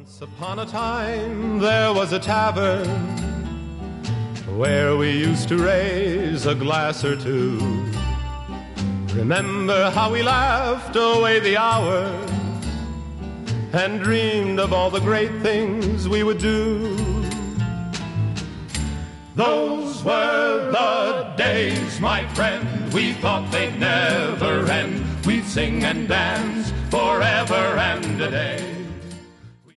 Once upon a time there was a tavern where we used to raise a glass or two. Remember how we laughed away the hours and dreamed of all the great things we would do. Those were the days, my friend, we thought they'd never end. We'd sing and dance forever and a day.